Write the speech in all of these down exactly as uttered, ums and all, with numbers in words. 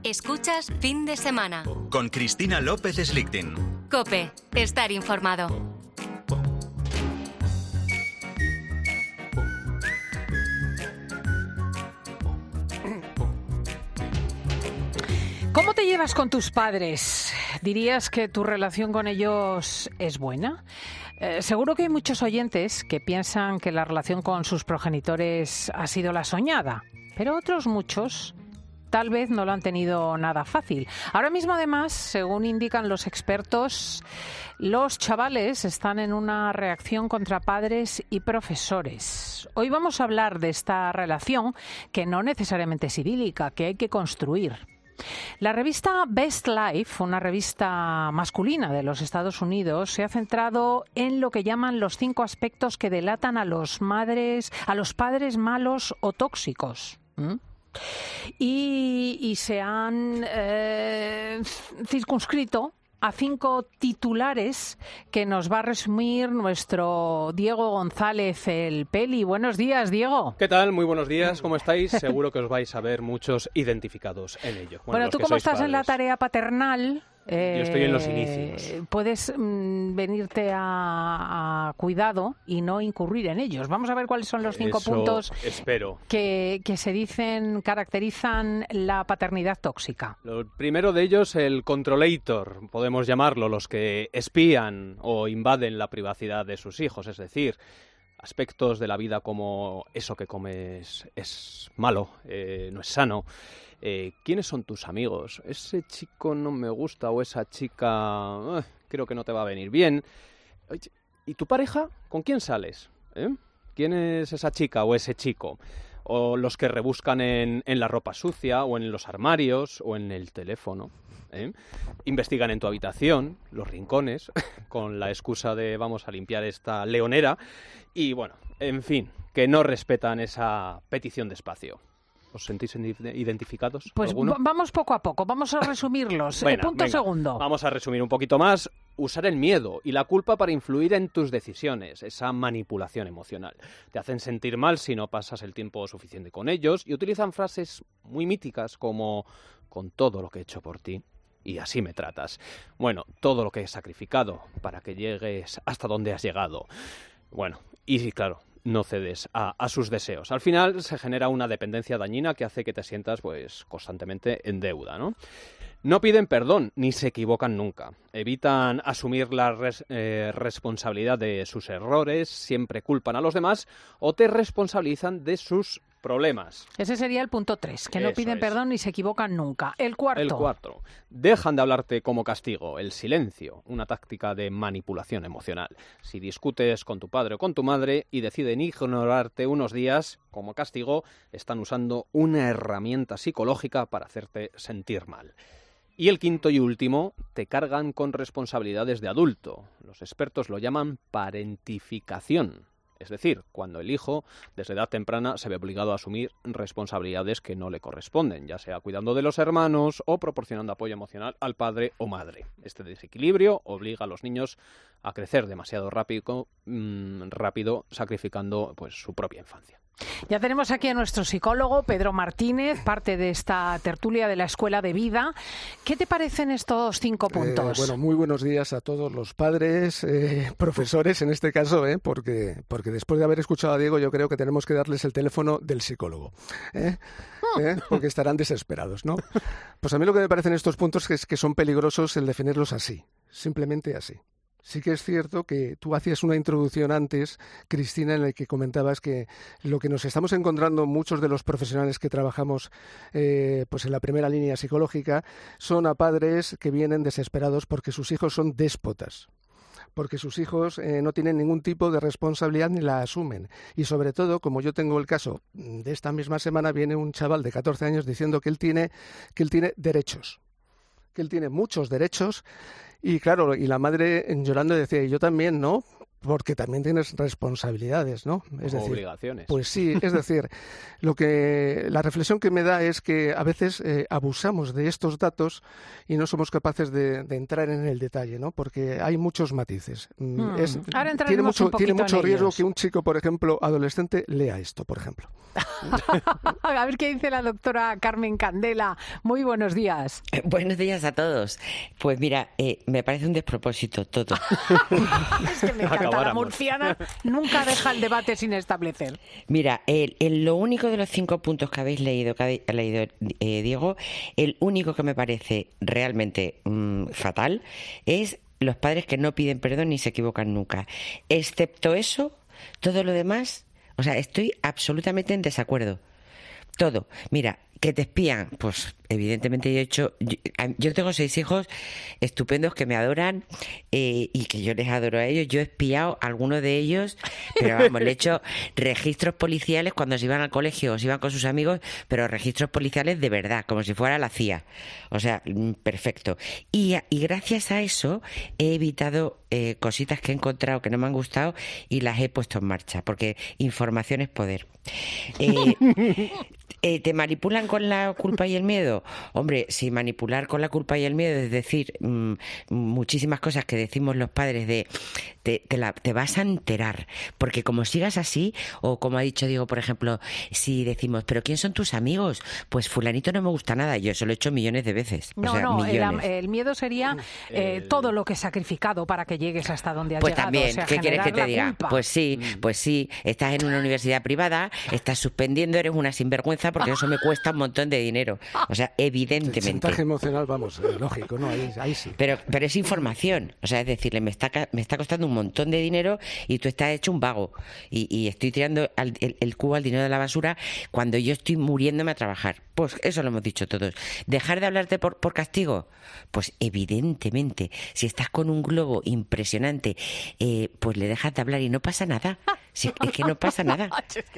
Escuchas Fin de Semana con Cristina López Slichting. COPE. Estar informado. ¿Cómo te llevas con tus padres? ¿Dirías que tu relación con ellos es buena? Eh, seguro que hay muchos oyentes que piensan que la relación con sus progenitores ha sido la soñada, pero otros muchos tal vez no lo han tenido nada fácil. Ahora mismo, además, según indican los expertos, los chavales están en una reacción contra padres y profesores. Hoy vamos a hablar de esta relación que no necesariamente es idílica, que hay que construir. La revista Best Life, una revista masculina de los Estados Unidos, se ha centrado en lo que llaman los cinco aspectos que delatan a los madres, a los padres malos o tóxicos. ¿Mm? Y, y se han eh, circunscrito a cinco titulares que nos va a resumir nuestro Diego González, el Peli. Buenos días, Diego. ¿Qué tal? Muy buenos días. ¿Cómo estáis? Seguro que os vais a ver muchos identificados en ello. Bueno, bueno tú como estás padres. En la tarea paternal... Eh, Yo estoy en los inicios. Puedes mm, venirte a, a cuidado y no incurrir en ellos. Vamos a ver cuáles son los cinco Eso puntos espero. Que, que se dicen, caracterizan la paternidad tóxica. Lo primero de ellos, el controlator, podemos llamarlo, los que espían o invaden la privacidad de sus hijos, es decir, aspectos de la vida como eso que comes es malo, eh, no es sano. Eh, ¿Quiénes son tus amigos? Ese chico no me gusta o esa chica eh, creo que no te va a venir bien. ¿Y tu pareja? ¿Con quién sales? ¿Eh? ¿Quién es esa chica o ese chico? O los que rebuscan en, en la ropa sucia o en los armarios o en el teléfono. ¿Eh? Investigan en tu habitación, los rincones, con la excusa de vamos a limpiar esta leonera. Y bueno, en fin, que no respetan esa petición de espacio. ¿Os sentís identificados? Pues ¿alguno? Vamos poco a poco, vamos a resumirlos. Bueno, Punto venga, segundo. Vamos a resumir un poquito más. Usar el miedo y la culpa para influir en tus decisiones, esa manipulación emocional. Te hacen sentir mal si no pasas el tiempo suficiente con ellos y utilizan frases muy míticas como con todo lo que he hecho por ti y así me tratas. Bueno, todo lo que he sacrificado para que llegues hasta donde has llegado. Bueno, y claro, no cedes a, a sus deseos. Al final se genera una dependencia dañina que hace que te sientas pues constantemente en deuda, ¿no? No piden perdón ni se equivocan nunca. Evitan asumir la res, eh, responsabilidad de sus errores, siempre culpan a los demás o te responsabilizan de sus problemas. Ese sería el punto tres, que no Eso piden es. perdón ni se equivocan nunca. El cuarto. El cuarto. Dejan de hablarte como castigo. El silencio, una táctica de manipulación emocional. Si discutes con tu padre o con tu madre y deciden ignorarte unos días como castigo, están usando una herramienta psicológica para hacerte sentir mal. Y el quinto y último, te cargan con responsabilidades de adulto. Los expertos lo llaman parentificación. Es decir, cuando el hijo, desde edad temprana, se ve obligado a asumir responsabilidades que no le corresponden, ya sea cuidando de los hermanos o proporcionando apoyo emocional al padre o madre. Este desequilibrio obliga a los niños a crecer demasiado rápido, mmm, rápido sacrificando pues, su propia infancia. Ya tenemos aquí a nuestro psicólogo, Pedro Martínez, parte de esta tertulia de la Escuela de Vida. ¿Qué te parecen estos cinco puntos? Eh, bueno, muy buenos días a todos los padres, eh, profesores en este caso, eh, porque, porque después de haber escuchado a Diego yo creo que tenemos que darles el teléfono del psicólogo, ¿eh? ¿Eh? Porque estarán desesperados, ¿no? Pues a mí lo que me parecen estos puntos es que son peligrosos el definirlos así, simplemente así. Sí que es cierto que tú hacías una introducción antes, Cristina, en la que comentabas que lo que nos estamos encontrando muchos de los profesionales que trabajamos eh, pues en la primera línea psicológica son a padres que vienen desesperados porque sus hijos son déspotas, porque sus hijos eh, no tienen ningún tipo de responsabilidad ni la asumen. Y sobre todo, como yo tengo el caso de esta misma semana, viene un chaval de catorce años diciendo que él tiene, que él tiene derechos, que él tiene muchos derechos. Y claro, y la madre llorando decía, y yo también, ¿no? porque también tienes responsabilidades, ¿no? Es decir, obligaciones. Pues sí, es decir, lo que la reflexión que me da es que a veces eh, abusamos de estos datos y no somos capaces de, de entrar en el detalle, ¿no? Porque hay muchos matices. Hmm. Es, Ahora tiene mucho, un tiene mucho en riesgo ellos. que un chico, por ejemplo, adolescente, lea esto, por ejemplo. A ver qué dice la doctora Carmen Candela. Muy buenos días. Buenos días a todos. Pues mira, eh, me parece un despropósito todo. Es que me encanta. La murciana nunca deja el debate sin establecer. Mira, el, el, lo único de los cinco puntos que habéis leído, que ha leído eh, Diego, el único que me parece realmente mmm, fatal es los padres que no piden perdón ni se equivocan nunca. Excepto eso, todo lo demás, o sea, estoy absolutamente en desacuerdo. Todo. Mira, que te espían, pues evidentemente yo he hecho, yo, yo tengo seis hijos estupendos que me adoran eh, y que yo les adoro a ellos. Yo he espiado a algunos de ellos, pero vamos, le he hecho registros policiales cuando se iban al colegio o se iban con sus amigos, pero registros policiales de verdad, como si fuera la C I A. O sea, perfecto. Y, y gracias a eso he evitado eh, cositas que he encontrado que no me han gustado y las he puesto en marcha, porque información es poder. Eh, eh, ¿Te manipulan con la culpa y el miedo? Hombre, si manipular con la culpa y el miedo es decir mmm, muchísimas cosas que decimos los padres de te, te, la, te vas a enterar, porque como sigas así, o como ha dicho Diego, por ejemplo, si decimos, ¿pero quién son tus amigos? Pues fulanito no me gusta nada, yo eso lo he hecho millones de veces. No, o sea, no, millones. el, el miedo sería eh, el... todo lo que he sacrificado para que llegues hasta donde has pues llegado. También, o sea, ¿qué quieres que te diga? Culpa. Pues sí, pues sí, estás en una universidad privada, estás suspendiendo, eres una sinvergüenza porque eso me cuesta un montón de dinero. O sea, evidentemente. El chantaje emocional, vamos, eh, lógico, ¿no? Ahí, ahí sí. Pero, pero es información, o sea, es decirle, me está, me está costando un montón de dinero y tú estás hecho un vago y, y estoy tirando al, el, el cubo al dinero de la basura cuando yo estoy muriéndome a trabajar. Pues eso lo hemos dicho todos. ¿Dejar de hablarte por, por castigo? Pues evidentemente, si estás con un globo impresionante, eh, pues le dejas de hablar y no pasa nada. Si, es que no pasa nada.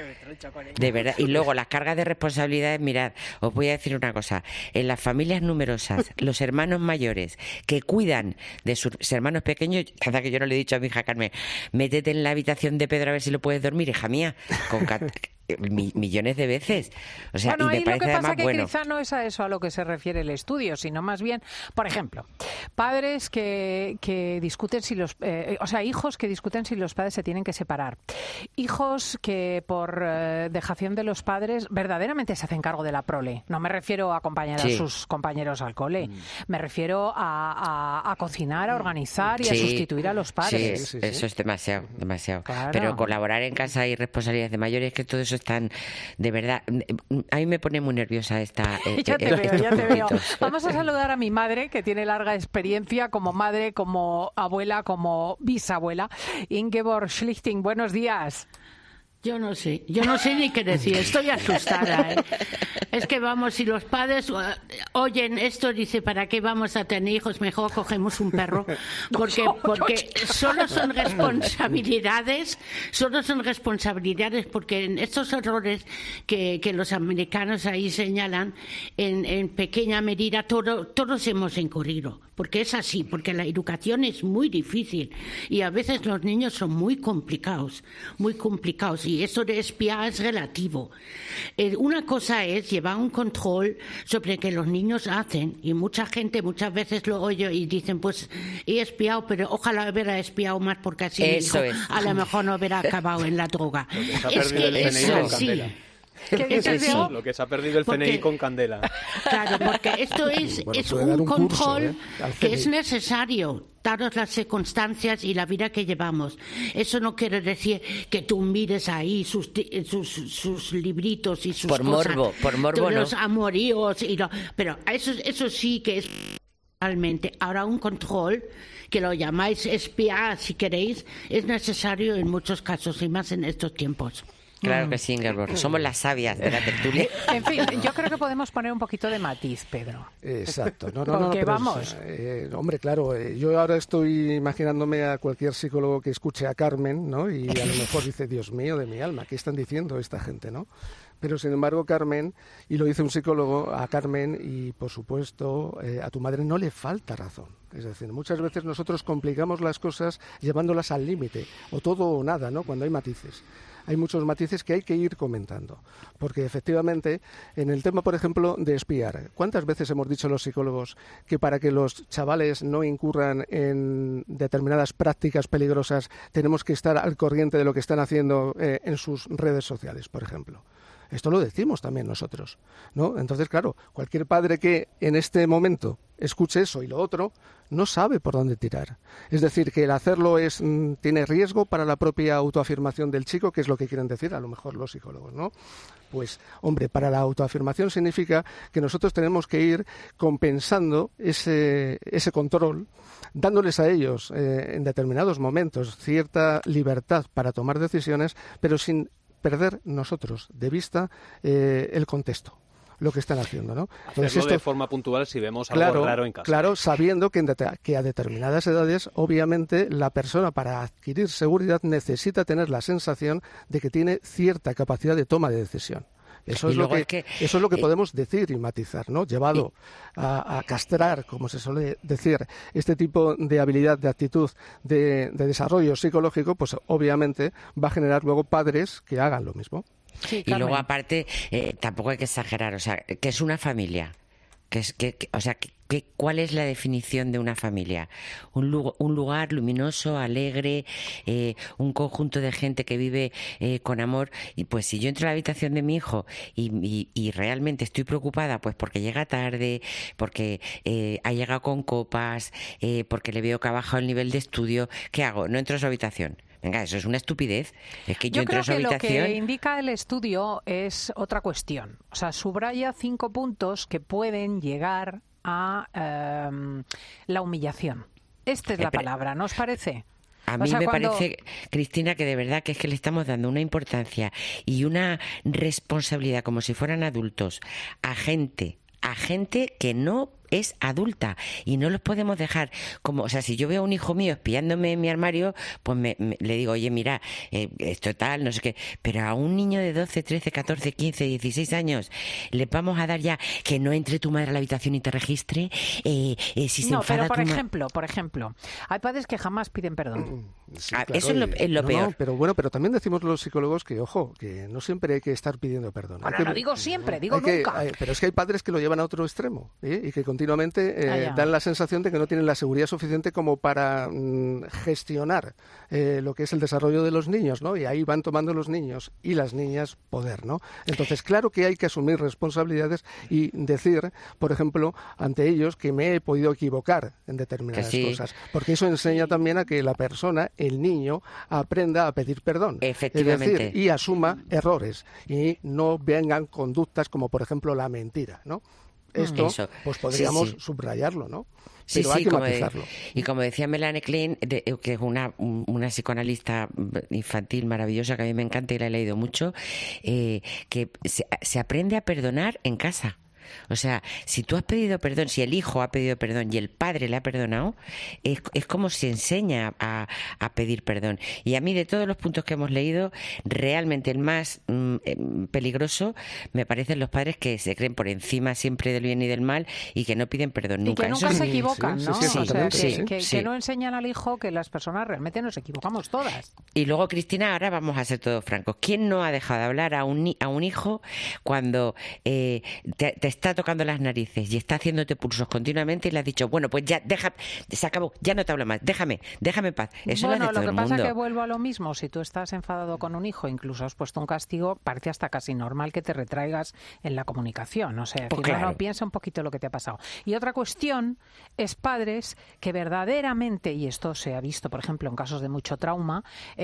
De verdad. Y luego las cargas de responsabilidades, mirad, os voy a decir una cosa. En las familias numerosas, los hermanos mayores que cuidan de sus hermanos pequeños, hasta que yo no le he dicho a mi hija Carmen, métete en la habitación de Pedro a ver si lo puedes dormir, hija mía, con cat- mi, millones de veces. O sea, Bueno, y me ahí parece lo que pasa además que bueno. quizá no es a eso a lo que se refiere el estudio, sino más bien, por ejemplo, padres que, que discuten si los, eh, o sea, hijos que discuten si los padres se tienen que separar, hijos que por eh, dejación de los padres verdaderamente se hacen cargo de la prole. No me refiero a acompañar Sí. a sus compañeros al cole, mm. me refiero a, a, a cocinar, a organizar y Sí, a sustituir a los padres. Sí, Sí, sí, sí. eso es demasiado, demasiado. Claro. Pero colaborar en casa y responsabilidades de mayores, que todo eso es tan, de verdad, a mí me pone muy nerviosa esta... eh, Ya te eh, veo, estos ya te veo. puntitos. Vamos a saludar a mi madre, que tiene larga experiencia como madre, como abuela, como bisabuela. Ingeborg Schlichting, buenos días. Yo no sé, yo no sé ni qué decir, estoy asustada, ¿eh? Es que vamos, si los padres uh, oyen esto, dice, ¿para qué vamos a tener hijos? Mejor cogemos un perro, porque porque solo son responsabilidades, solo son responsabilidades, porque en estos errores que, que los americanos ahí señalan, en, en pequeña medida todo, todos hemos incurrido, porque es así, porque la educación es muy difícil y a veces los niños son muy complicados, muy complicados. Y eso de espiar es relativo. Eh, una cosa es llevar un control sobre qué los niños hacen, y mucha gente muchas veces lo oye y dicen, pues he espiado, pero ojalá hubiera espiado más porque así Eso mi hijo es. a lo mejor no hubiera acabado en la droga. Lo que se ha Es perdido el que C N I eso con sí. Candela. ¿Qué dices, Eso sí. Diego? Lo que se ha perdido el C N I Porque- con Candela. Claro, porque esto es, Bueno, es puede dar un un curso, control ¿eh? Al que C N I. es necesario, dadas las circunstancias y la vida que llevamos. Eso no quiere decir que tú mires ahí sus, ti- sus, sus libritos y sus Por cosas. morbo, por morbo, Los ¿no? amoríos y lo, pero eso, eso sí que es realmente. Ahora un control, que lo llamáis espiar si queréis, es necesario en muchos casos y más en estos tiempos. Claro que sí, Ingeborg. Somos las sabias de la tertulia. En fin, yo creo que podemos poner un poquito de matiz, Pedro. Exacto. No, no, no, Porque pero es, vamos. eh, hombre, claro, eh, yo ahora estoy imaginándome a cualquier psicólogo que escuche a Carmen, ¿no? Y a lo mejor dice, Dios mío, de mi alma, ¿qué están diciendo esta gente, no? Pero, sin embargo, Carmen, y lo dice un psicólogo, a Carmen y, por supuesto, eh, a tu madre no le falta razón. Es decir, muchas veces nosotros complicamos las cosas llevándolas al límite, o todo o nada, ¿no? Cuando hay matices. Hay muchos matices que hay que ir comentando, porque efectivamente en el tema, por ejemplo, de espiar, ¿cuántas veces hemos dicho los psicólogos que para que los chavales no incurran en determinadas prácticas peligrosas tenemos que estar al corriente de lo que están haciendo eh, en sus redes sociales, por ejemplo? Esto lo decimos también nosotros, ¿no? Entonces, claro, cualquier padre que en este momento escuche eso y lo otro, no sabe por dónde tirar. Es decir, que el hacerlo es mm, tiene riesgo para la propia autoafirmación del chico, que es lo que quieren decir a lo mejor los psicólogos, ¿no? Pues, hombre, para la autoafirmación significa que nosotros tenemos que ir compensando ese, ese control, dándoles a ellos eh, en determinados momentos cierta libertad para tomar decisiones, pero sin perder nosotros de vista eh, el contexto, lo que están haciendo, ¿no? Entonces, esto de forma puntual si vemos algo claro, raro en casa. Claro, sabiendo que, en det- que a determinadas edades, obviamente, la persona para adquirir seguridad necesita tener la sensación de que tiene cierta capacidad de toma de decisión. Eso es, lo que, que, eso es lo que eh, podemos decir y matizar, ¿no? Llevado eh, a, a castrar, como se suele decir, este tipo de habilidad, de actitud, de, de desarrollo psicológico, pues obviamente va a generar luego padres que hagan lo mismo. Sí, y luego aparte, eh, tampoco hay que exagerar, o sea, que es una familia. Que es, que, que, o sea, que, que, ¿cuál es la definición de una familia? Un, lugar, un lugar luminoso, alegre, eh, un conjunto de gente que vive eh, con amor. Y pues si yo entro a la habitación de mi hijo y, y, y realmente estoy preocupada, pues porque llega tarde, porque eh, ha llegado con copas, eh, porque le veo que ha bajado el nivel de estudio, ¿qué hago? No entro a su habitación. Venga, eso es una estupidez. Es que yo, yo entro creo a su que habitación... lo que indica el estudio es otra cuestión. O sea, subraya cinco puntos que pueden llegar a eh, la humillación. Esta es Eh, la pero- palabra, ¿no os parece? A O mí sea, me cuando- parece, Cristina, que de verdad que es que le estamos dando una importancia y una responsabilidad como si fueran adultos a gente, a gente que no es adulta y no los podemos dejar como, o sea, si yo veo a un hijo mío espiándome en mi armario, pues me, me- le digo, oye, mira, eh, esto tal, no sé qué, pero a un niño de doce, trece, catorce, quince, dieciséis años le vamos a dar ya que no entre tu madre a la habitación y te registre, eh, eh, si se No, enfada pero por tu ma- ejemplo, por ejemplo, hay padres que jamás piden perdón. Sí, Ah, claro, eso es lo, y- es lo no, peor. no, pero bueno, pero también decimos los psicólogos que, ojo, que no siempre hay que estar pidiendo perdón. Bueno, Hay que- no digo siempre, digo hay que- nunca. hay- pero es que hay padres que lo llevan a otro extremo, ¿eh? Y que continuamente eh, Ah, ya. dan la sensación de que no tienen la seguridad suficiente como para mm, gestionar eh, lo que es el desarrollo de los niños, ¿no? Y ahí van tomando los niños y las niñas poder, ¿no? Entonces, claro que hay que asumir responsabilidades y decir, por ejemplo, ante ellos que me he podido equivocar en determinadas Que sí. cosas, porque eso enseña también a que la persona, el niño, aprenda a pedir perdón. Efectivamente. Es decir, y asuma errores y no vengan conductas como, por ejemplo, la mentira, ¿no? Esto, Eso. pues podríamos Sí, sí. subrayarlo, ¿no? Sí, Pero sí, hay que como de- matizarlo. y como decía Melanie Klein, de- que es una, una psicoanalista infantil maravillosa que a mí me encanta y la he leído mucho, eh, que se, se aprende a perdonar en casa. O sea, si tú has pedido perdón, si el hijo ha pedido perdón y el padre le ha perdonado, es, es como se enseña a, a pedir perdón. Y a mí, de todos los puntos que hemos leído, realmente el más mm, em, peligroso me parecen los padres que se creen por encima siempre del bien y del mal y que no piden perdón Y nunca. que Eso nunca es- se sí, equivocan, sí, ¿no? sí, O sea, exactamente, que, sí. que- Sí. que no enseñan al hijo que las personas realmente nos equivocamos todas. Y luego, Cristina, ahora vamos a ser todos francos. ¿Quién no ha dejado de hablar a un, ni- a un hijo cuando eh, te, te está tocando las narices y está haciéndote pulsos continuamente y le has dicho, bueno, pues ya, deja, se acabó, ya no te hablo más, déjame, déjame en paz? Eso bueno, lo hace todo lo que el pasa mundo. es que vuelvo a lo mismo. Si tú estás enfadado con un hijo, incluso has puesto un castigo, parece hasta casi normal que te retraigas en la comunicación. O sea, Pues decir, no, claro. no, piensa un poquito lo que te ha pasado. Y otra cuestión es padres que verdaderamente, y esto se ha visto, por ejemplo, en casos de mucho trauma,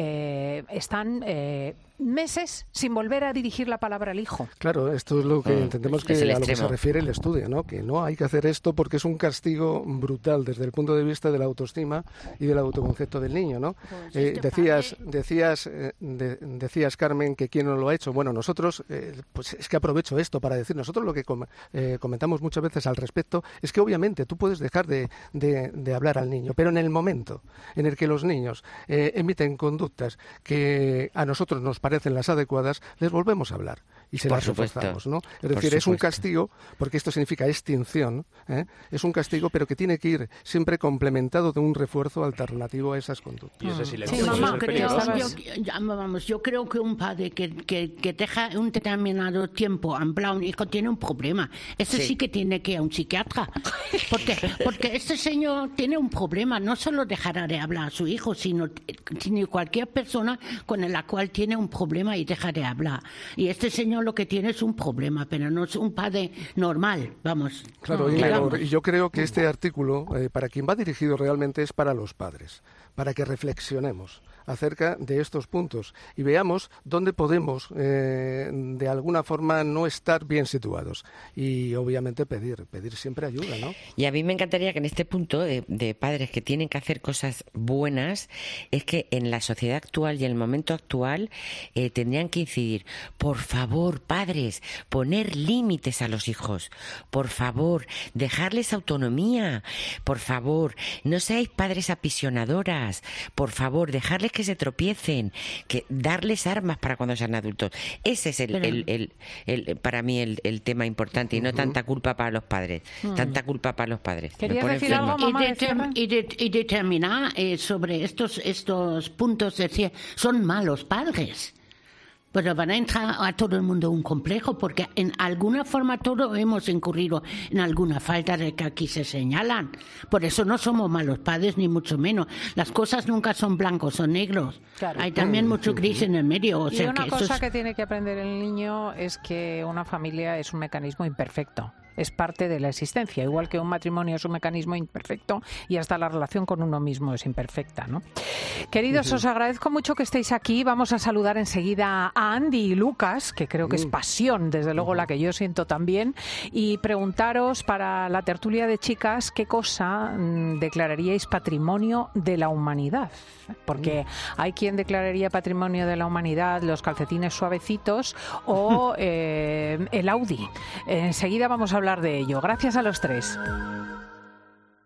eh, están eh, meses sin volver a dirigir la palabra al hijo. Claro, esto es lo que Mm, entendemos que es el a lo que se extremo. refiere el estudio, ¿no? Que no hay que hacer esto porque es un castigo brutal desde el punto de vista de la autoestima y del autoconcepto del niño, ¿no? Pues Eh, este decías, padre- decías, eh, de- decías Carmen que quién no lo ha hecho. Bueno, nosotros, eh, pues es que aprovecho esto para decir, nosotros lo que com- eh, comentamos muchas veces al respecto es que obviamente tú puedes dejar de, de- de hablar al niño, pero en el momento en el que los niños eh, emiten conductas que a nosotros nos parecen las adecuadas, les volvemos a hablar y se Por las supuesto. reforzamos, ¿no? Es Por decir, es un supuesto. castigo, porque esto significa extinción, ¿eh? Es un castigo, pero que tiene que ir siempre complementado de un refuerzo alternativo a esas conductas. Y ese Sí, silencio Sí, puede mamá, ser Yo creo- creo, peligroso. yo, ya, vamos, yo creo que un padre que, que, que deja un determinado tiempo hablar a un hijo tiene un problema. Ese sí, Sí. que tiene que ir a un psiquiatra. Porque, porque este señor tiene un problema. No solo dejará de hablar a su hijo, sino, sino cualquier persona con la cual tiene un problema y deja de hablar. Y este señor lo que tiene es un problema, pero no es un padre normal, vamos. Claro, y, digamos. por- y yo creo que este artículo, eh, para quien va dirigido realmente, es para los padres, para que reflexionemos acerca de estos puntos y veamos dónde podemos, eh, de alguna forma, no estar bien situados. Y obviamente pedir, pedir siempre ayuda, ¿no? Y a mí me encantaría que en este punto de, de padres que tienen que hacer cosas buenas, es que en la sociedad actual y en el momento actual eh, tendrían que incidir, por favor, padres, poner límites a los hijos, por favor, dejarles autonomía, por favor, no seáis padres apisionadoras, por favor, dejarles que se tropiecen, que darles armas para cuando sean adultos. Ese es el, Pero- el, el, el- para mí el, el tema importante y no tanta culpa para los padres, tanta culpa para los padres. Me ¿Querías pone decir enferma. algo, mamá, y, de determ- cierre? y de- y determinar eh, sobre estos estos puntos, decir, son malos padres. Pero van a entrar a todo el mundo un complejo, porque en alguna forma todos hemos incurrido en alguna falta de que aquí se señalan. Por eso no somos malos padres, ni mucho menos. Las cosas nunca son blancos o negros. Claro. Hay también mucho gris en el medio. O Y sea una que eso cosa es- que tiene que aprender el niño es que una familia es un mecanismo imperfecto. Es parte de la existencia, igual que un matrimonio es un mecanismo imperfecto y hasta la relación con uno mismo es imperfecta, ¿no? Queridos, os agradezco mucho que estéis aquí. Vamos a saludar enseguida a Andy y Lucas, que creo que es pasión, desde luego la que yo siento también, y preguntaros para la tertulia de chicas qué cosa mm, declararíais patrimonio de la humanidad. Porque hay quien declararía patrimonio de la humanidad los calcetines suavecitos o eh, el Audi. Enseguida vamos a hablar de ello. Gracias a los tres.